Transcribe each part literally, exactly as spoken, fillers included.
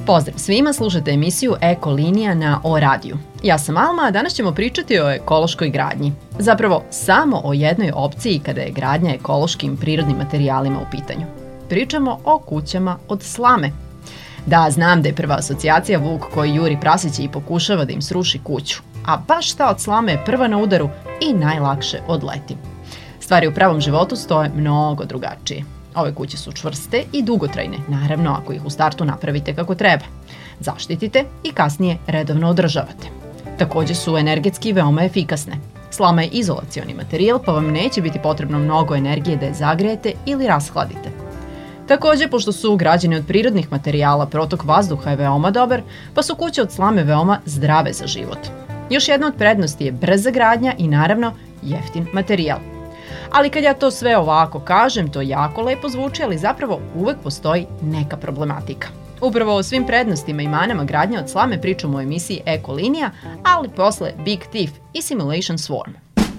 Pozdrav svima, slušate emisiju Eko linija na O radiju. Ja sam Alma, a danas ćemo pričati o ekološkoj gradnji. Zapravo, samo o jednoj opciji kada je gradnja ekološkim prirodnim materijalima u pitanju. Pričamo o kućama od slame. Da, znam da je prva asocijacija vuk koji juri prasiće i pokušava da im sruši kuću, a baš ta od slame je prva na udaru i najlakše odleti. Stvari u pravom životu stoje mnogo drugačije. Ove kuće su čvrste i dugotrajne, naravno ako ih u startu napravite kako treba. Zaštitite i kasnije redovno održavate. Takođe su energetski veoma efikasne. Slama je izolacioni materijal, pa vam neće biti potrebno mnogo energije da je zagrejete ili rashladite. Takođe, pošto su građene od prirodnih materijala, protok vazduha je veoma dobar, pa su kuće od slame veoma zdrave za život. Još jedna od prednosti je brza gradnja i naravno jeftin materijal. Ali kad ja to sve ovako kažem, to jako lepo zvuči, ali zapravo uvek postoji neka problematika. Upravo o svim prednostima i manama gradnje od slame pričamo u emisiji Eko linija, ali posle Big Thief i Simulation Swarm.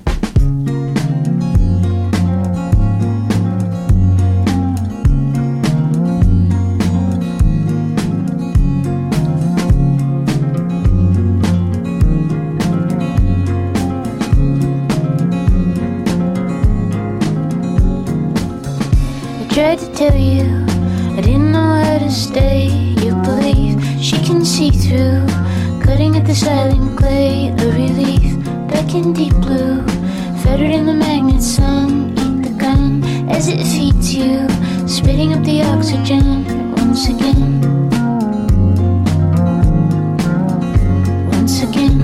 Tried to tell you I didn't know how to stay. You believe she can see through, cutting at the silent clay. A relief back in deep blue, fettered in the magnet sun. Eat the gun as it feeds you, spitting up the oxygen once again. Once again.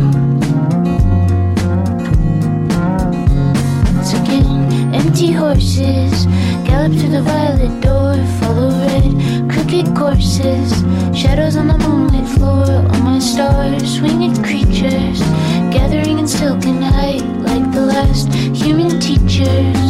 Once again. Empty horses gallop through the violet door, follow red, crooked courses, shadows on the moonlit floor. All my stars, winged creatures, gathering in silken height like the last human teachers.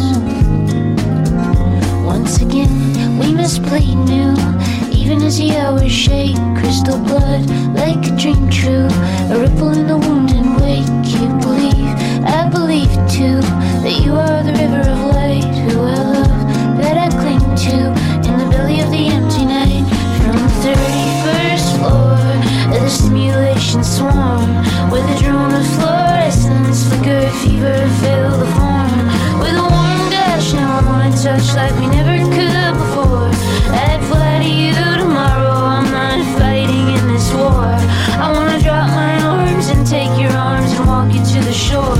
Once again, we must play new, even as the hours shake. Crystal blood, like a dream true, a ripple in the wound and wake. You believe, I believe too, that you are the river of light, who I love, that I cling to in the belly of the empty night. From the thirty-first floor of the simulation swarm, where the drone of fluorescence flicker fever fill the form. With a warm gush, now I wanna touch like we never could before. I'd fly to you tomorrow, I'm not fighting in this war. I wanna drop my arms and take your arms and walk you to the shore.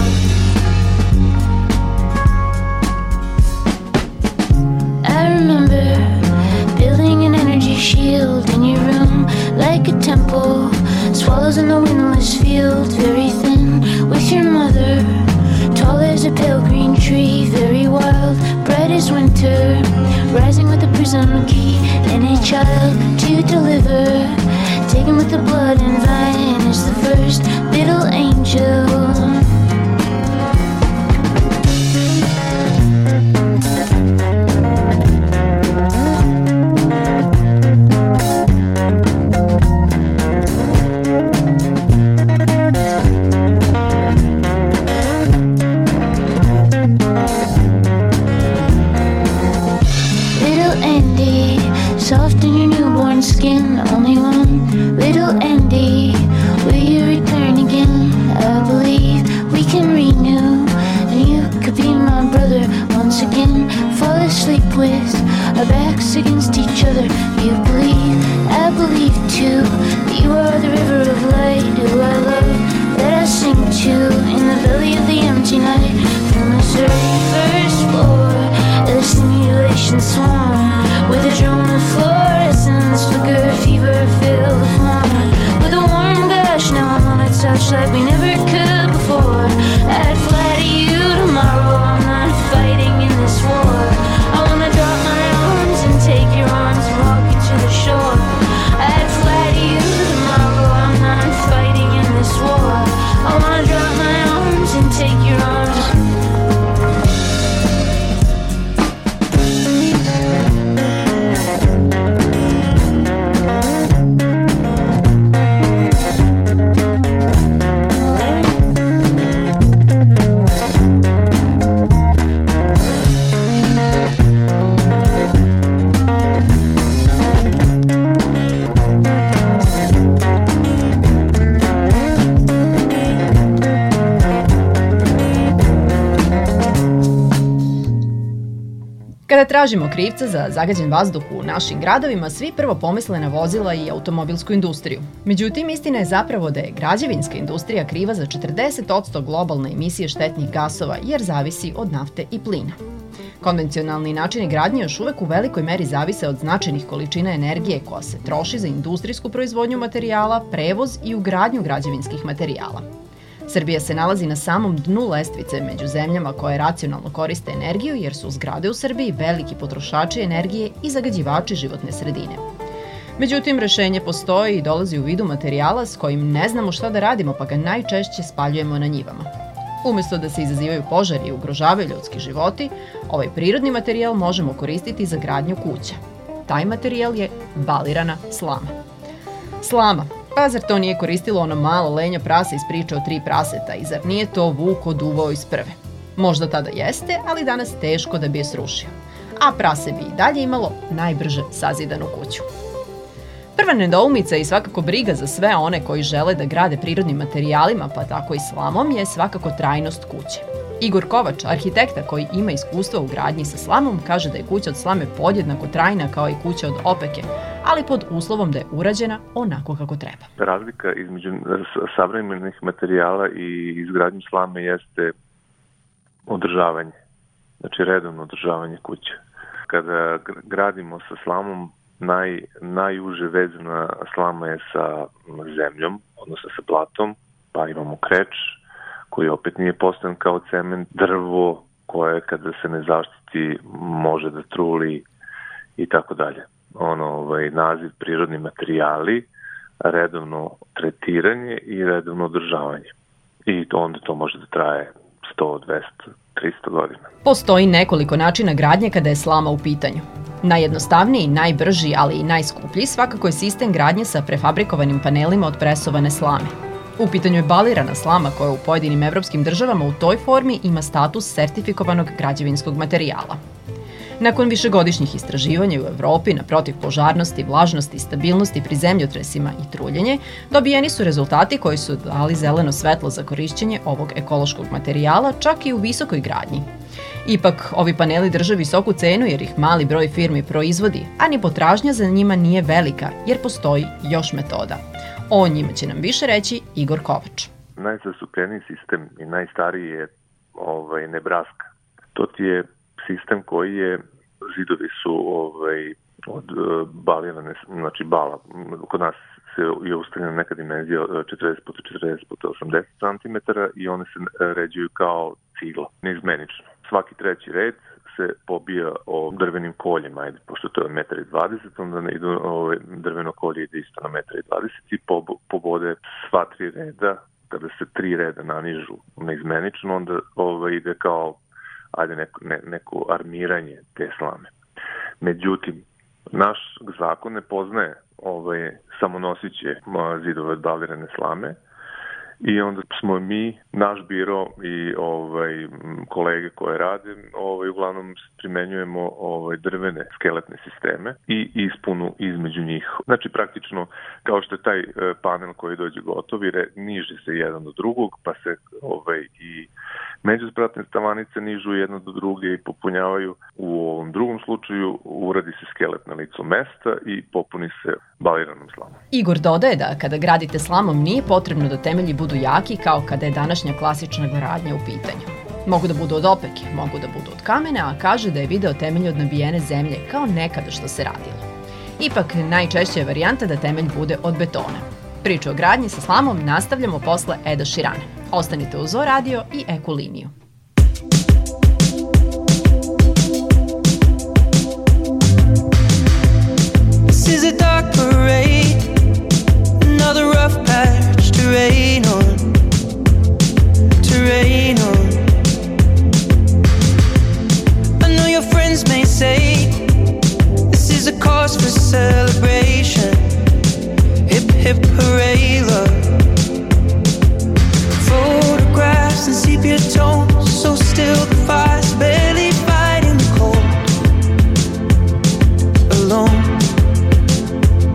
Shield in your room like a temple, swallows in the windless field, very thin with your mother, tall as a pale green tree, very wild, bright as winter, rising with a prism key and a child to deliver, taken with the blood and vine is the first little angel. Soft in your newborn skin, only one little Andy. Will you return again? I believe we can renew, and you could be my brother once again. Fall asleep with our backs against each other. You believe, I believe too, that you are the river of light, who I love, that I sing to in the belly of the empty night. From the thirty-first floor of the simulation swarm, with a drone of fluorescence, flicker, fever, fill the form. With a warm gush, now I wanna touch like we never could before. I'd fly to you tomorrow, I'm not fighting in this war. I wanna drop my arms and take your arms and walk you to the shore. I'd fly to you tomorrow, I'm not fighting in this war. I wanna drop my arms and take your arms. tražimo krivca za zagađen vazduh u našim gradovima, svi prvo pomisle na vozila i automobilsku industriju. Međutim, istina je zapravo da je građevinska industrija kriva za četrdeset posto globalne emisije štetnih gasova jer zavisi od nafte i plina. Konvencionalni načini gradnje još uvek u velikoj meri zavise od značajnih količina energije koja se troši za industrijsku proizvodnju materijala, prevoz i ugradnju građevinskih materijala. Srbija se nalazi na samom dnu lestvice među zemljama koje racionalno koriste energiju jer su zgrade u Srbiji veliki potrošači energije i zagađivači životne sredine. Međutim, rešenje postoji i dolazi u vidu materijala s kojim ne znamo šta da radimo pa ga najčešće spaljujemo na njivama. Umesto da se izazivaju požari i ugrožavaju ljudski životi, ovaj prirodni materijal možemo koristiti za gradnju kuća. Taj materijal je balirana slama. Slama. Pa zar to nije koristilo ono malo lenja prase iz priče o tri praseta i zar nije to vuk oduvao iz prve? Možda tada jeste, ali danas teško da bi je srušio. A prase bi i dalje imalo najbrže sazidanu kuću. Prva nedoumica i svakako briga za sve one koji žele da grade prirodnim materijalima, pa tako i slamom, je svakako trajnost kuće. Igor Kovač, arhitekta koji ima iskustva u gradnji sa slamom, kaže da je kuća od slame podjednako trajna kao i kuća od opeke, ali pod uslovom da je urađena onako kako treba. Razlika između savremenih materijala i izgradnje slame jeste održavanje, znači redovno održavanje kuće. Kada gradimo sa slamom, Naj, najuže vezana slama je sa zemljom, odnosno sa blatom, pa imamo kreč, koji opet nije postojan kao cement, drvo koje kada se ne zaštiti može da truli i tako dalje. Ono, ovaj, naziv prirodni materijali, redovno tretiranje i redovno održavanje. I to onda to može da traje sto, dvesta, trista godina. Postoji nekoliko načina gradnje kada je slama u pitanju. Najjednostavniji, najbrži, ali i najskuplji svakako je sistem gradnje sa prefabrikovanim panelima od presovane slame. U pitanju je balirana slama koja u pojedinim evropskim državama u toj formi ima status sertifikovanog građevinskog materijala. Nakon višegodišnjih istraživanja u Evropi na protivpožarnosti, vlažnosti i stabilnosti pri zemljotresima i truljenje, dobijeni su rezultati koji su dali zeleno svetlo za korišćenje ovog ekološkog materijala čak i u visokoj gradnji. Ipak, ovi paneli drže visoku cenu jer ih mali broj firmi proizvodi, a ni potražnja za njima nije velika jer postoji još metoda. O njima će nam više reći Igor Kovač. Najzastupljeniji sistem i najstariji je ovaj, Nebraska. To ti je sistem koji je, zidovi su ovaj, od balirane, znači bala. Kod nas se je ustavljena neka dimenzija četrdeset puta četrdeset puta osamdeset centimetara i one se ređuju kao cigla, neizmenično. Svaki treći red se pobija o drvenim koljem, ajde, pošto to je jedan i dvadeset metra, onda idu, ovaj, drveno kolje ide isto na jedan i dvadeset metra i pob, pobode sva tri reda. Kada se tri reda nanižu neizmenično, onda ovaj, ide kao ajde neko, ne, neko armiranje te slame. Međutim, naš zakon ne poznaje ovaj, samonosiće zidove od balirane slame i onda smo mi, naš biro i ovaj, kolege koje rade, ovaj, uglavnom primenjujemo ovaj, drvene skeletne sisteme i ispunu između njih. Znači praktično kao što je taj panel koji dođe gotov i re, niži se jedan do drugog, pa se ovaj, i međuspratne stavanice nižu jedno do druge i popunjavaju. U ovom drugom slučaju uradi se skelet na licu mesta i popuni se baliranom slamom. Igor dodaje da kada gradite slamom nije potrebno da temelji budu jaki kao kada je današnja klasična gradnja u pitanju. Mogu da budu od opeke, mogu da budu od kamena, a kaže da je video temelj od nabijene zemlje kao nekada što se radilo. Ipak, najčešća je varijanta da temelj bude od betona. Priču o gradnji sa slamom nastavljamo posle Eda Širana. Ostanite uz O Radio i Eko liniju. This is a dark parade, another rough patch to rain on, to rain on. I know your friends may say this is a cause for celebration. Hip hip hooray love. Photographs and sepia tones, so still the fire's barely fighting the cold. Alone.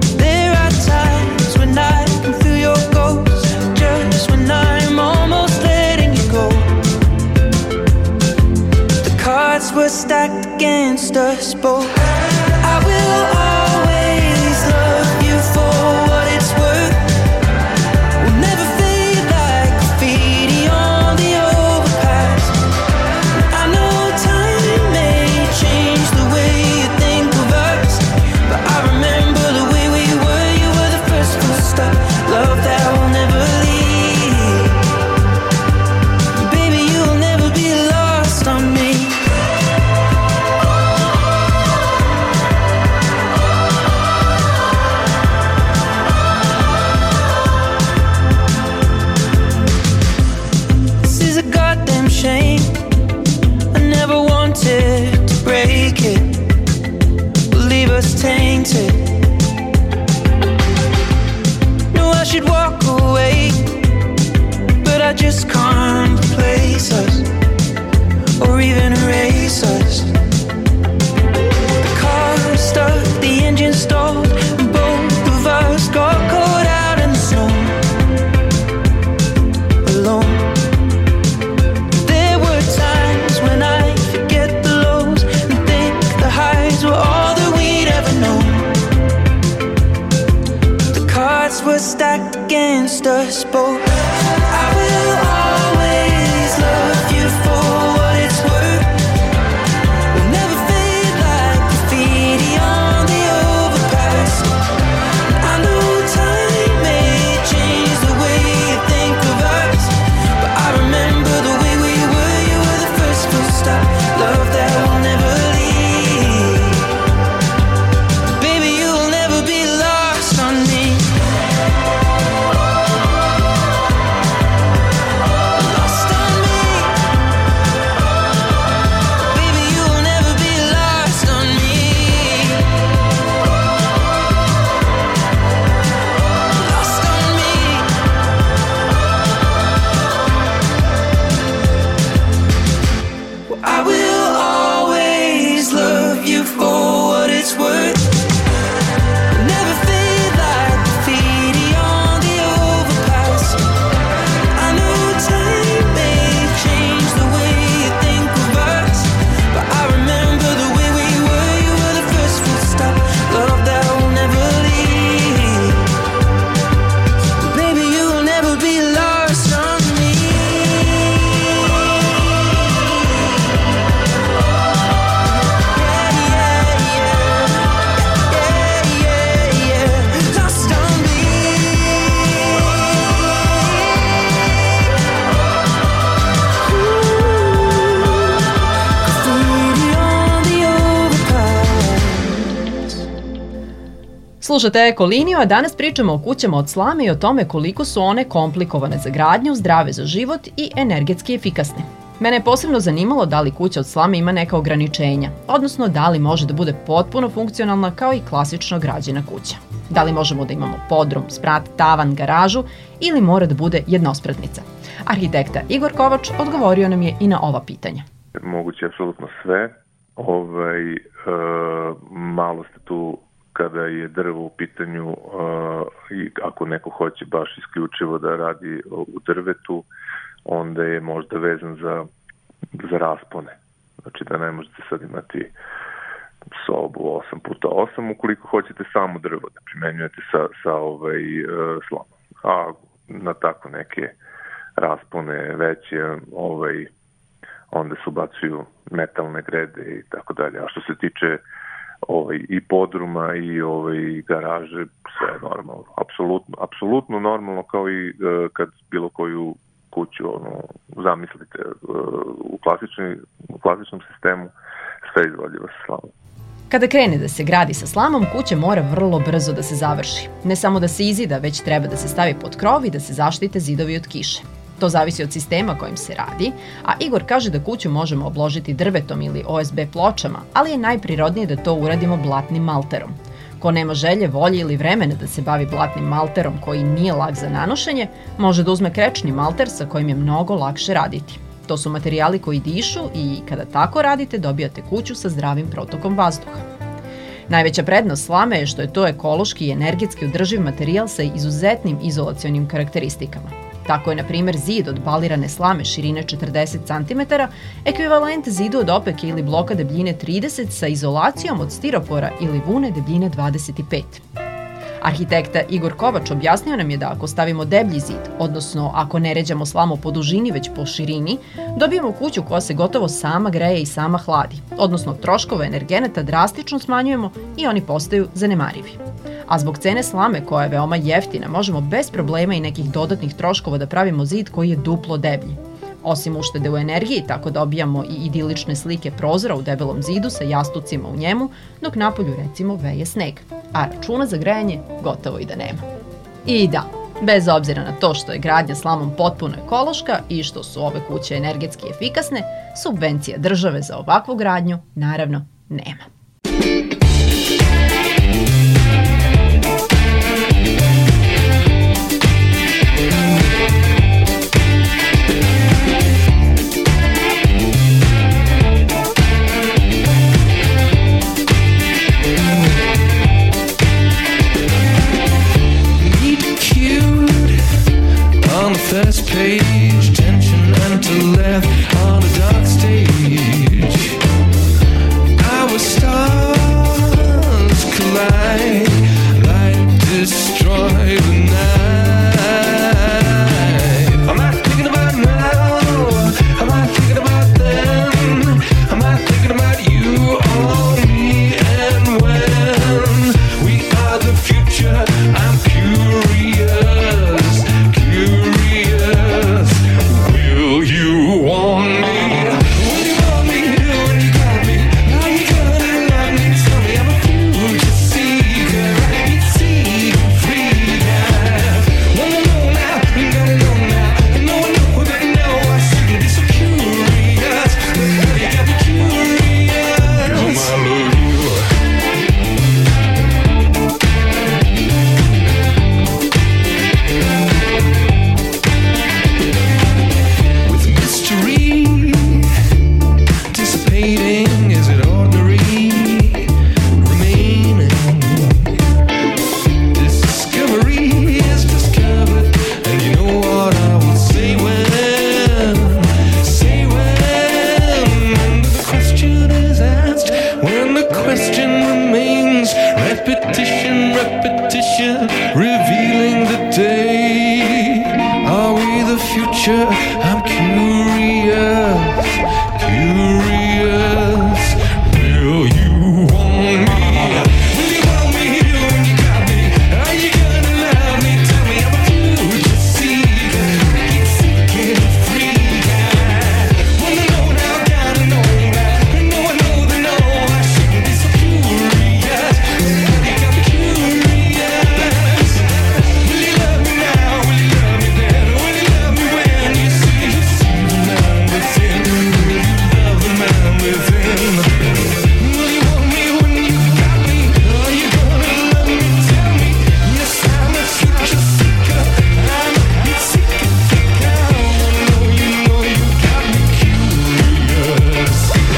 us both. I will always love you for what it's worth. We'll never fade like graffiti on the overpass. I know time may change the way you think of us, but I remember the way we were. You were the first full stop, love that will never leave. Baby, you'll never be lost on me. This is a goddamn shame. I never wanted to break it, will leave us tainted. No, I should walk away, but I just can't replace us or even erase us. The car stuck, the engine stalled, and both of us got caught out in the snow, alone. There were times when I forget the lows and think the highs were all that we'd ever known. The cards were stacked against us both. I will always love you for what it's worth. We'll never fade like graffiti on the overpass. I know time may change the way you think of us, but I remember the way we were. You were the first full stop, love that will never leave. Baby, you'll never be lost on me. Lost on me. Baby, you'll never be lost on me. Lost on me. Well, I will always love you for what it's worth. Never fade like graffiti on the overpass. I know time may change the way you think of us, but I remember the way we were. You were the first full stop, love that will never leave. Baby, you will never be lost on me. Yeah, yeah, yeah. Yeah, yeah, yeah. Lost on me. Graffiti on the overpass. Slušate Ekoliniju, a danas pričamo o kućama od slame i o tome koliko su one komplikovane za gradnju, zdrave za život i energetski efikasne. Mene je posebno zanimalo da li kuća od slame ima neka ograničenja, odnosno da li može da bude potpuno funkcionalna kao i klasično građena kuća. Da li možemo da imamo podrum, sprat, tavan, garažu ili mora da bude jednospratnica. Arhitekta Igor Kovač odgovorio nam je i na ova pitanja. Moguće apsolutno sve. Ovaj, e, malo ste tu kada je drvo u pitanju e, i ako neko hoće baš isključivo da radi u drvetu, onda je možda vezan za, za raspone. Znači da ne možete sad imati sobu osam puta osam ukoliko hoćete samo drvo da primenjujete sa, sa ovaj, e, slamom. A na tako neke raspone veće, ovaj, onda se ubacuju metalne grede i tako dalje. A što se tiče ovaj, i podruma i ovaj, garaže, sve je normalno. Apsolutno, apsolutno normalno kao i uh, kad bilo koju kuću ono, zamislite uh, u, klasični, u klasičnom sistemu, sve izvodljivo sa slamom. Kada krene da se gradi sa slamom, kuća mora vrlo brzo da se završi. Ne samo da se izida, već treba da se stavi pod krov i da se zaštite zidovi od kiše. To zavisi od sistema kojim se radi, a Igor kaže da kuću možemo obložiti drvetom ili O S B pločama, ali je najprirodnije da to uradimo blatnim malterom. Ko nema želje, volje ili vremena da se bavi blatnim malterom koji nije lak za nanošenje, može da uzme krečni malter sa kojim je mnogo lakše raditi. To su materijali koji dišu i kada tako radite dobijate kuću sa zdravim protokom vazduha. Najveća prednost slame je što je to ekološki i energetski održiv materijal sa izuzetnim izolacionim karakteristikama. Tako je, na primjer, zid od balirane slame širine četrdeset centimetara ekvivalent zidu od opeke ili bloka debljine trideset sa izolacijom od stiropora ili vune debljine dvadeset pet. Arhitekta Igor Kovač objasnio nam je da ako stavimo deblji zid, odnosno ako ne ređamo slamu po dužini već po širini, dobijemo kuću koja se gotovo sama greje i sama hladi, odnosno troškove energenata drastično smanjujemo i oni postaju zanemarivi. A zbog cene slame, koja je veoma jeftina, možemo bez problema i nekih dodatnih troškova da pravimo zid koji je duplo deblji. Osim uštede u energiji, tako dobijamo i idilične slike prozora u debelom zidu sa jastucima u njemu, dok napolju recimo veje sneg, a računa za grejanje gotovo i da nema. I da, bez obzira na to što je gradnja slamom potpuno ekološka i što su ove kuće energetski efikasne, subvencija države za ovakvu gradnju naravno nema. First page, tension and to left on a dark stage. Our stars collide, light destroy the night. Am I thinking about now? Am I thinking about then? Am I thinking about you or me and when? We are the future, I'm curious, curious. Will you want me? Will you want me? When you got me? Now you gonna love me? Tell me I'm a future seeker. It's seeking freedom. Wanna know now? You gotta know now. You know I know that now I should be so curious. You got me curious. Come on, love you. Is it ordinary? Remaining. Discovery is discovered, and you know what I will say when, say when the question is asked, when the question remains, repetition, repetition, revealing the day. Are we the future? I'm curious, curious. Will you want me? Will you want me when you got me? Are you gonna love me? Tell me I'm a future seeker. Keep seeking freedom. Wanna know now, gotta know now. I know I know that no, I shouldn't be so curious. You got me curious. Will you love me now? Will you love me then? Will you love me when you see, you see the man within? Will you love the man within? Will you want me when you got me? Are you gonna love me? Tell me. Yes, I'm a future seeker. I'm a seeker, seeker. I wanna know you know you got me curious.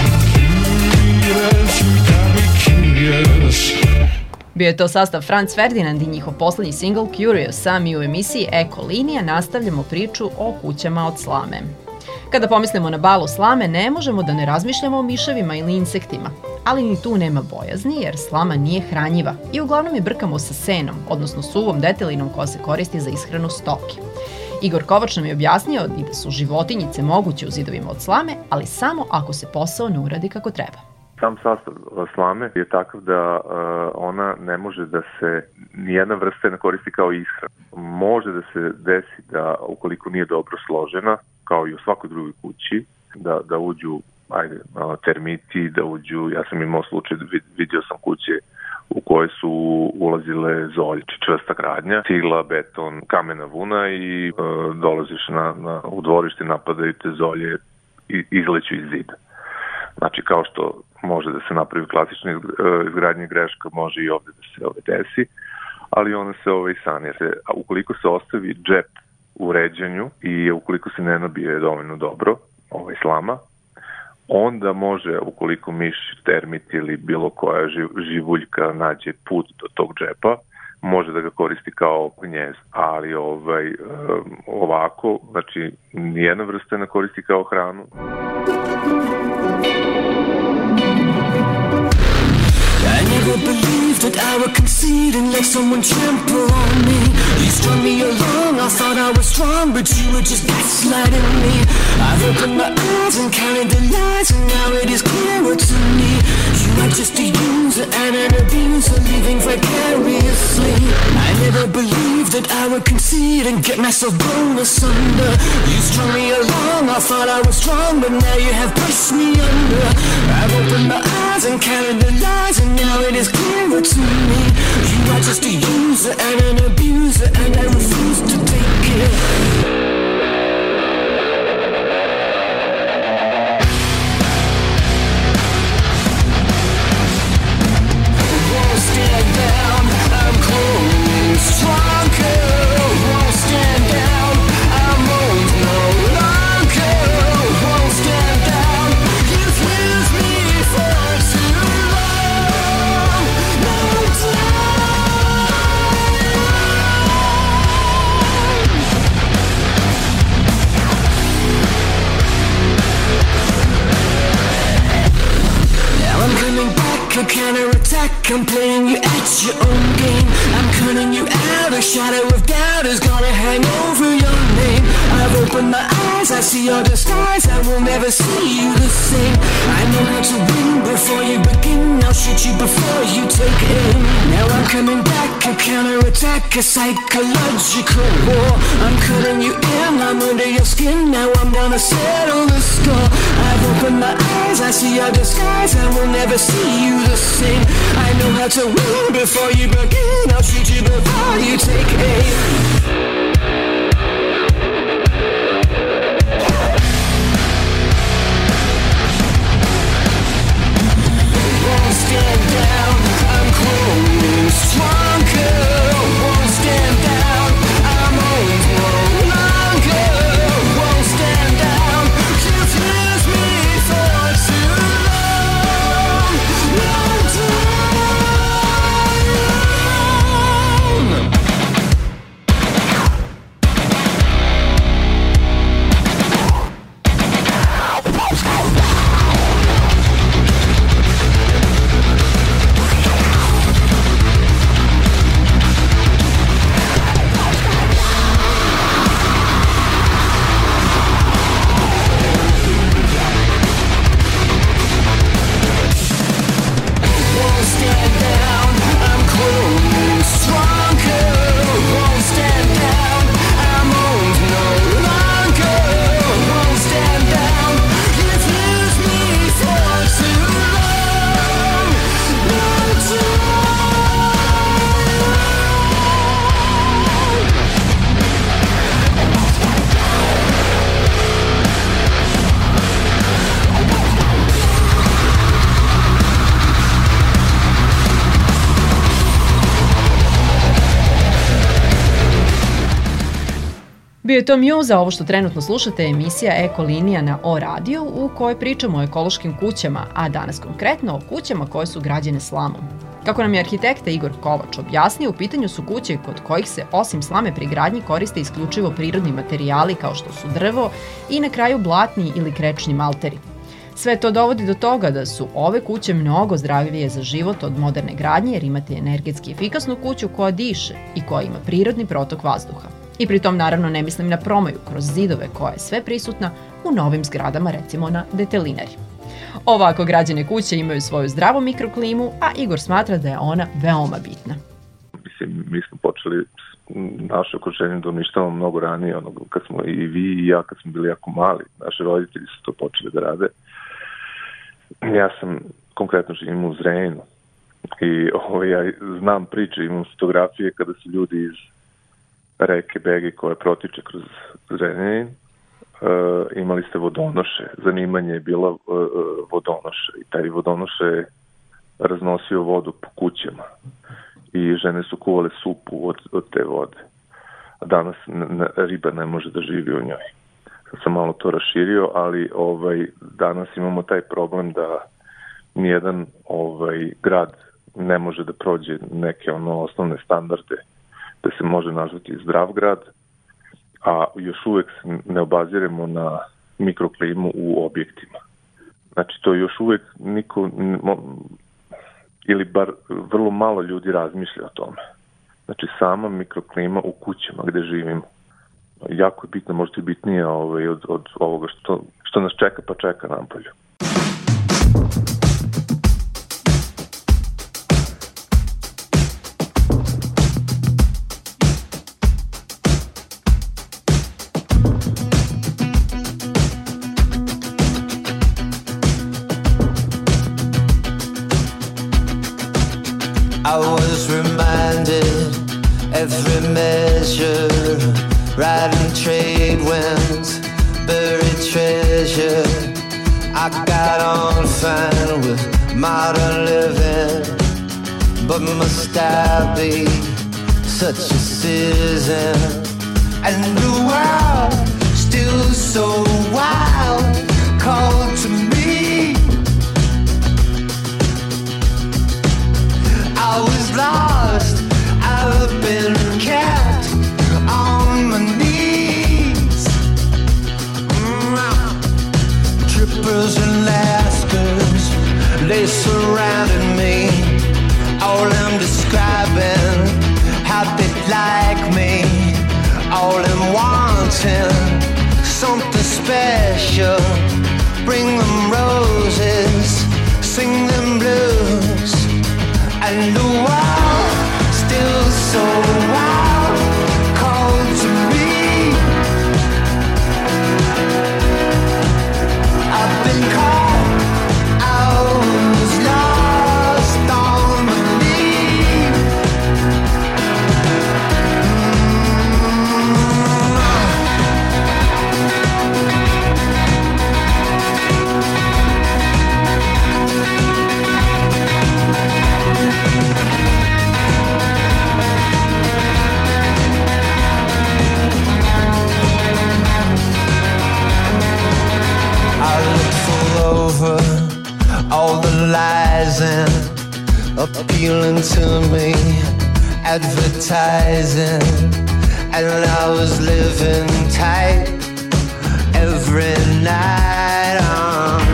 Curious, you got me curious. Bio je to sastav Franz Ferdinand i njihov poslednji singl Curious, a mi u emisiji Eko linija nastavljamo priču o kućama od slame. Kada pomislimo na balu slame, ne možemo da ne razmišljamo o miševima ili insektima, ali ni tu nema bojazni jer slama nije hranjiva i uglavnom je brkamo sa senom, odnosno suvom deteljinom koja se koristi za ishranu stoke. Igor Kovač nam je objasnio i da su životinjice moguće u zidovima od slame, ali samo ako se posao ne uradi kako treba. Sam sastav slame je takav da uh, ona ne može da se, nijedna vrsta ne koristi kao ishrana. Može da se desi da ukoliko nije dobro složena, kao i u svakoj drugoj kući, da, da uđu ajde, termiti, da uđu, ja sam imao slučaj, vidio sam kuće u koje su ulazile zolje, čvrsta gradnja, cigla, beton, kamena vuna i e, dolaziš na, na, u dvorište, napadaju te zolje i izleću iz zida. Znači, kao što može da se napravi klasična izgradnja greška, može i ovde da se ove desi, ali ona se ove i sanira. A ukoliko se ostavi džep u ređanju i ukoliko se ne nabije dovoljno dobro, ovaj slama, onda može, ukoliko miš, termit ili bilo koja živ, živuljka nađe put do tog džepa, može da ga koristi kao gnjezdo. Ali ovaj, ovako, znači, nijedna vrsta ne koristi kao hranu. I never believed that I would concede and let someone trample on me. You strung me along, I thought I was strong, but you were just gaslighting me. I've opened my eyes and counted the lies, and now it is clearer to me. You are just a user and an abuser, living vicariously. I never believed that I would concede and get myself blown asunder. You strung me along, I thought I was strong, but now you have pushed me under. I've opened my eyes and counted the lies, and now it is clearer to me. You are just a user and an abuser, and I refuse to take it. Won't stand down, I'm growing stronger. Won't stand down, I'm old no longer. Won't stand down, you've used me for too long. No Now I'm coming back, a counterattack. I'm playing you at your own game. I'm cutting you out, a shadow of doubt is gonna hang over your name. I've opened my eyes, I see your disguise, I will never see you the same. I know how to win before you begin, I'll shoot you before you take aim. Now I'm coming back, a counterattack, a psychological war. I'm cutting you in, I'm under your skin, now I'm gonna settle the score. I've opened my eyes, I see your disguise, I will never see you the same. I know how to win before you begin, I'll shoot you before you take aim. Won't stand down, I'm growing stronger. Won't stand down, I'm old no longer. Won't stand down, you've used me for too long. Won't stand down, I'm growing stronger. Won't stand down, I'm old no longer. Won't stand down, you've used me for too long. Won't Bio je to Muse, a ovo što trenutno slušate je emisija Ekolinija na O radiju u kojoj pričamo o ekološkim kućama, a danas konkretno o kućama koje su građene slamom. Kako nam je arhitekta Igor Kovač objasnio, u pitanju su kuće kod kojih se osim slame pri gradnji koriste isključivo prirodni materijali kao što su drvo i na kraju blatni ili krečni malteri. Sve to dovodi do toga da su ove kuće mnogo zdravije za život od moderne gradnje jer imate energetski efikasnu kuću koja diše i koja ima prirodni protok vazduha. I pritom naravno ne mislim na promaju kroz zidove koja je sve prisutna u novim zgradama, recimo na Detelinari. Ovako građene kuće imaju svoju zdravu mikroklimu, a Igor smatra da je ona veoma bitna. Mislim, mi smo počeli naše okruženje da uništavamo mnogo ranije, ono, kad smo i vi i ja, kad smo bili jako mali, naši roditelji su to počeli da rade. Ja sam konkretno živim u Zrenjaninu i ovo, ja znam priče, imam fotografije kada su ljudi iz reke Bege koja protiče kroz Zrenjanin, uh, imali ste vodonoše, zanimanje je bila uh, vodonoše i taj vodonoše je raznosio vodu po kućama i žene su kuvale supu od, od te vode. A danas n- riba ne može da živi u njoj. Sad sam malo to raširio, ali ovaj danas imamo taj problem da nijedan ovaj grad ne može da prođe neke ono osnovne standarde da se može nazvati zdrav grad, a još uvek se ne obaziremo na mikroklimu u objektima. Znači, to još uvek niko, ili bar vrlo malo ljudi razmišlja o tome. Znači, sama mikroklima u kućama gde živimo. Jako je bitno, možete i bitnije ovaj, od, od ovoga što, što nas čeka, pa čeka napolju. I was reminded every measure, riding trade winds, buried treasure. I got on fine with modern living, but must I be such a citizen? And the world still so wild, called to me. I was lost, I've been kept on my knees. Mm. Trippers and Lascars, they surrounded me. All them describing how they'd like me. All them wanting something special. Bring them roses, sing them blues. And the world still so wild, called to me. I've been caught, I was lost on my knees. Over all the lies and appealing to me, advertising, and I was living tight every night. Um,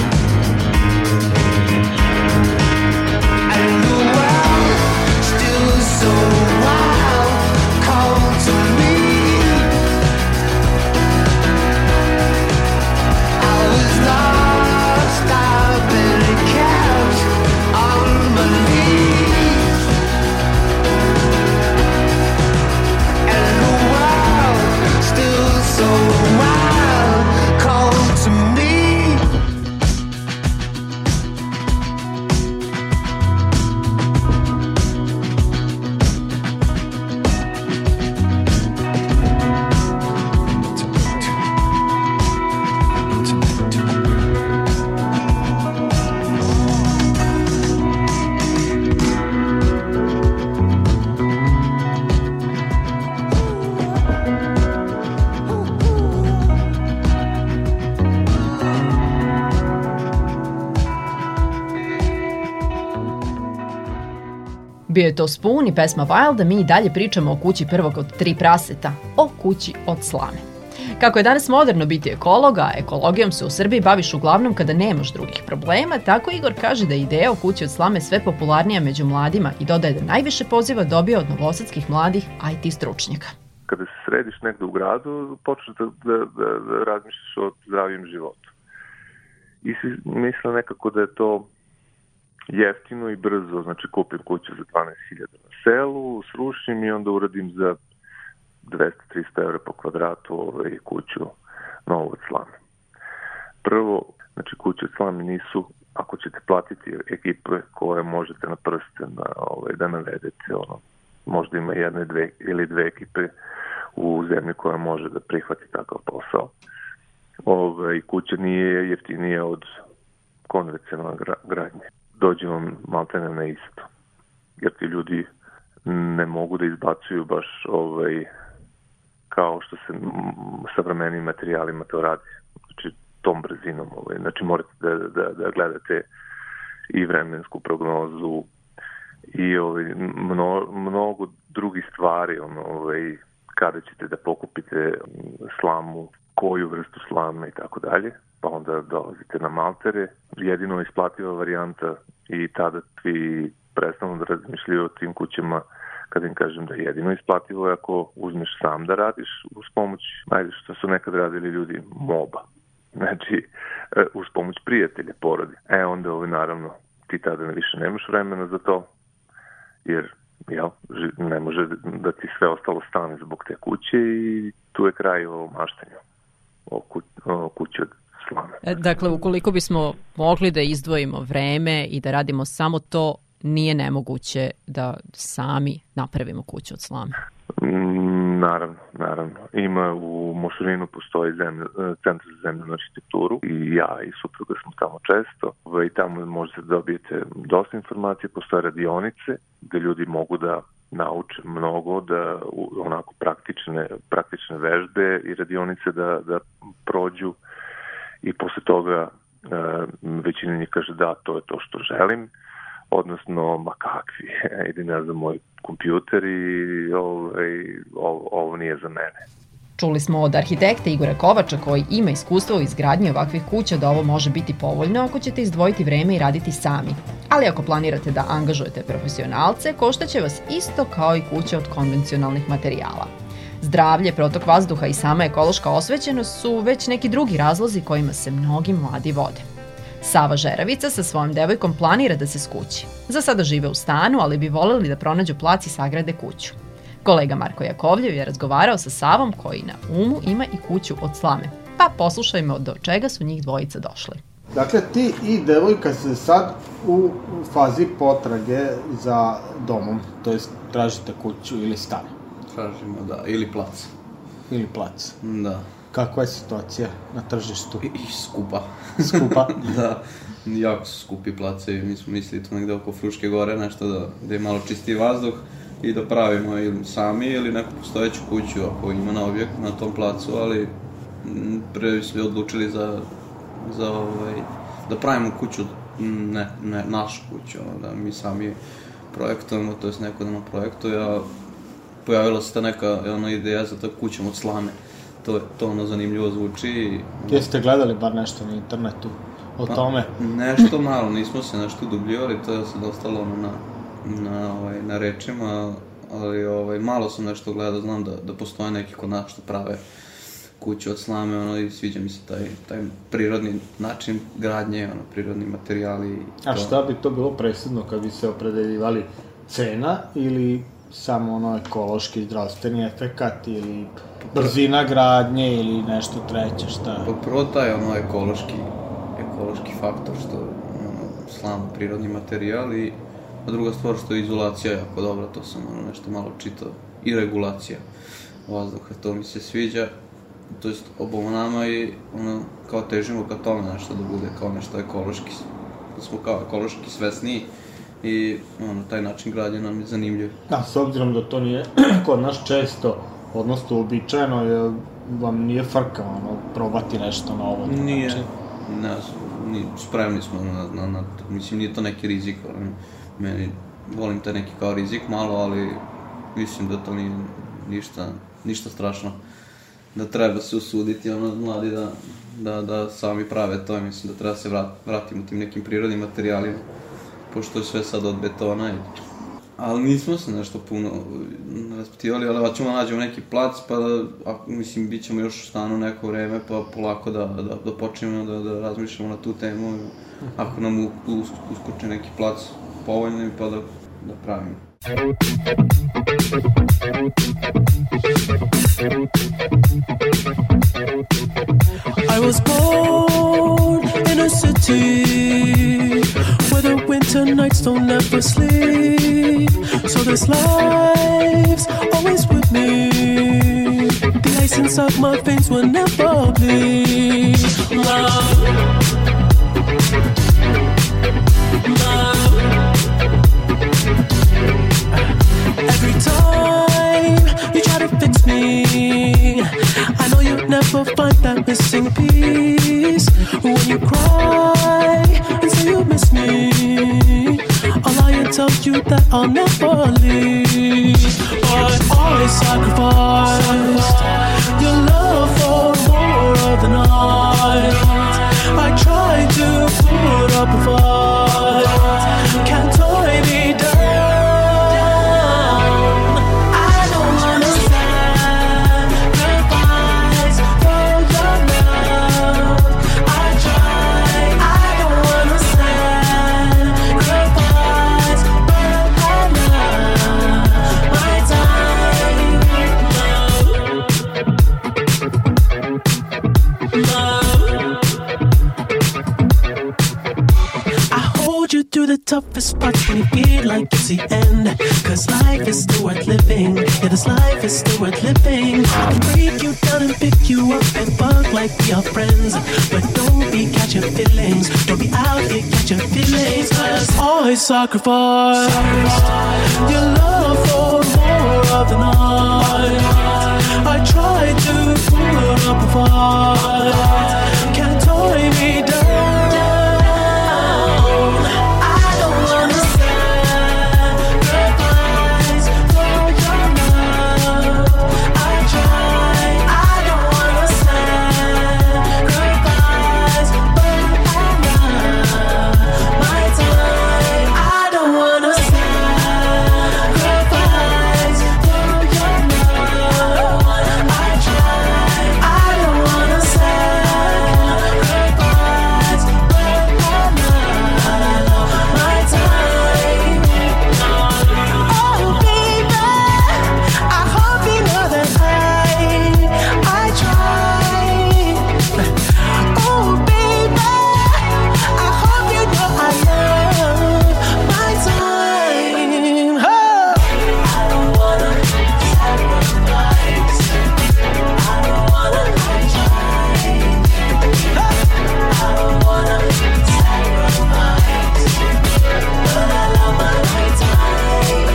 and the world still so wild, called to me. I was lost. So wild, called to me. Bio je to Spoon i pesma Wild, a mi i dalje pričamo o kući prvog od tri praseta, o kući od slame. Kako je danas moderno biti ekolog, a ekologijom se u Srbiji baviš uglavnom kada nemaš drugih problema, tako Igor kaže da je ideja o kući od slame sve popularnija među mladima i dodaje da najviše poziva dobio od novosadskih mladih I T stručnjaka. Kada se središ negde u gradu, počneš da, da, da, da razmišljaš o zdravijem životu. I si misle nekako da je to jeftino i brzo, znači kupim kuću za dvanaest hiljada na selu, srušim i onda uradim za dvesta do trista evra po kvadratu ovaj, kuću novu od slame. Prvo, znači kuće od slame nisu, ako ćete platiti ekipe koje možete na prste na, ovaj, da navedete, ono, možda ima jedne dve, ili dve ekipe u zemlji koja može da prihvati takav posao. Ovaj, kuća nije jeftinija od konvencionalne gradnje. Dođe vam maltene na isto. Jer ti ljudi ne mogu da izbacuju baš ovaj, kao što se savremenim materijalima to radi. Znači tom brzinom. Ovaj. Znači morate da, da, da gledate i vremensku prognozu i ovaj, mno, mnogo drugih stvari, ono, ovaj, kada ćete da pokupite slamu, koju vrstu slame i tako dalje, pa onda dolazite na maltere. Jedino isplativa varijanta i tada svi prestanu da razmišljaju o tim kućama, kada im kažem da je jedino isplativo je ako uzmeš sam da radiš uz pomoć, najde što su nekad radili ljudi, moba. Znači, uz pomoć prijatelja, porodi. E, onda ovaj, naravno, ti tada više nemaš vremena za to, jer jel, ne može da ti sve ostalo stane zbog te kuće i tu je kraj o maštanju o, ku, o kući od slame. Dakle, ukoliko bismo mogli da izdvojimo vreme i da radimo samo to, nije nemoguće da sami napravimo kuću od slame. Mm, naravno, naravno. Ima u Mošurinu postoji zemlj, centar za zemljenu arhitekturu i ja i supruga smo tamo često. I tamo možete dobijete dosta informacije, postoje radionice gde ljudi mogu da nauče mnogo, da onako praktične, praktične vežbe i radionice da, da prođu i posle toga e, većina njih kaže da, to je to što želim, odnosno, ma kakvi, idi ne znam, moj kompjuter i ovaj, ovo, ovo nije za mene. Čuli smo od arhitekta Igora Kovača koji ima iskustvo u izgradnji ovakvih kuća da ovo može biti povoljno ako ćete izdvojiti vreme i raditi sami. Ali ako planirate da angažujete profesionalce, koštaće vas isto kao i kuća od konvencionalnih materijala. Zdravlje, protok vazduha i sama ekološka osvećenost su već neki drugi razlozi kojima se mnogi mladi vode. Sava Žeravica sa svojom devojkom planira da se skući. Za sada žive u stanu, ali bi voleli da pronađu plac i sagrade kuću. Kolega Marko Jakovljev je razgovarao sa Savom koji na umu ima i kuću od slame. Pa poslušajmo do čega su njih dvojica došli. Dakle, ti i devojka ste sad u fazi potrage za domom, to jest tražite kuću ili stan. Tražimo, da, ili plac. Ili plac. Da. Kakva je situacija na tržištu? I, i skupa. Skupa? Da, jako su skupi placevi. Mi smo mislili tu negde oko Fruške gore, nešto da, da je malo čistiji vazduh i da pravimo ili sami ili neku postojeću kuću ako ima na objekt na tom placu, ali pre smo odlučili za, za ovaj, da pravimo kuću, ne, ne našu kuću, da mi sami projektujemo, to je neko da nam projektuje, a pojavila se ta neka ona ideja za ta kućom od slame. To, to ono zanimljivo zvuči. I, Jeste gledali bar nešto na internetu o pa, tome? Nešto malo, nismo se nešto dubljivali, to je se dostalo ono na, na, ovaj, na rečima, ali ovaj, malo sam nešto gledao, znam da, da postoje neki kod nas što prave kuće od slame, ono, i sviđa mi se taj, taj prirodni način gradnje, ono, prirodni materijali. A šta bi to bilo presudno kad bi se opredeljivali cena ili samo ono ekološki zdravstveni efekat ili brzina gradnje ili nešto treće, šta? Pa prvo taj ono ekološki, ekološki faktor što ono, slama prirodni materijal i a druga stvar što je izolacija jako dobra, to sam ono nešto malo čitao i regulacija vazduha, to mi se sviđa, to jest obovo nama i ono kao težimo ka tome nešto da bude kao nešto ekološki, da smo kao ekološki svesniji i ono, taj način gradnje nam je zanimljiv. Da, s obzirom da to nije kod nas često, odnosno uobičajeno, je, vam nije frka, ono, probati nešto novo. Nije, ne, ni, spremni smo na, na, na, mislim, nije to neki rizik, ono, meni, volim taj neki kao rizik malo, ali mislim da to nije ništa, ništa strašno. Da treba se usuditi, ono, mladi da, da, da sami prave to, mislim da treba se vrat, vratimo tim nekim prirodnim materijalima, pošto je sve sad od betona i... Ali nismo se nešto puno raspitivali, ali hoćemo nađemo neki plac, pa da, mislim, bit ćemo još u stanu neko vreme, pa polako da, da, da počnemo da, da razmišljamo na tu temu, ako nam uskoči neki plac povoljni, pa da, da pravimo. I was born in a city where the winter nights don't ever sleep. So this life's always with me. The ice inside my veins will never bleed. Love, love. Every time you try to fix me, I know you'll never find that missing piece. When you cry and say you miss me, I'll lie and tell tell you that I'll never leave. But I sacrificed your love for more of the night. I tried to put up a fight, can't tie me down. I don't wanna sacrifice for your love. I try, I don't wanna sacrifice, but I love my time. Love, love. I hold you through the toughest parts when you feel like it's the end. Cause life is still worth living. Yeah, this life is still worth living. I can break you down and pick you up and fuck like we are friends. But don't be catching feelings. Don't be out here catching feelings. Cause I sacrificed your love for more of the night. I tried to put up a fight, can't tie me down. I don't wanna sacrifice for your love. I try, I don't wanna sacrifice, but I love my time. I don't wanna sacrifice for your love. I try, I don't wanna sacrifice, but I love my time. Oh baby, I hope you know that I, I try. Oh baby, I hope you know I love my time. Oh. I don't wanna sacrifice. I don't wanna try. I don't wanna sacrifice, but I love my time.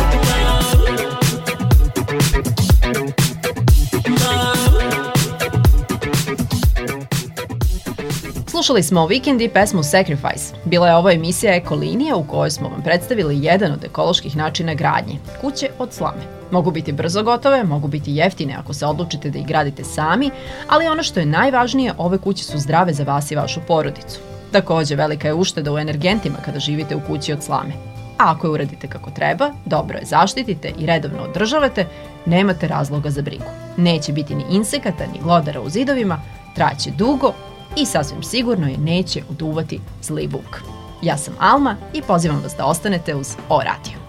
Slušali smo Weekend i pesmu Sacrifice. Bila je ovo emisija Ekolinija u kojoj smo vam predstavili jedan od ekoloških načina gradnje – kuće od slame. Mogu biti brzo gotove, mogu biti jeftine ako se odlučite da ih gradite sami, ali ono što je najvažnije, ove kuće su zdrave za vas i vašu porodicu. Takođe, velika je ušteda u energentima kada živite u kući od slame. A ako je uradite kako treba, dobro je zaštitite i redovno održavate, nemate razloga za brigu. Neće biti ni insekata, ni glodara u zidovima, traće dugo i sasvim sigurno je neće uduvati zli vuk. Ja sam Alma i pozivam vas da ostanete uz O Radio.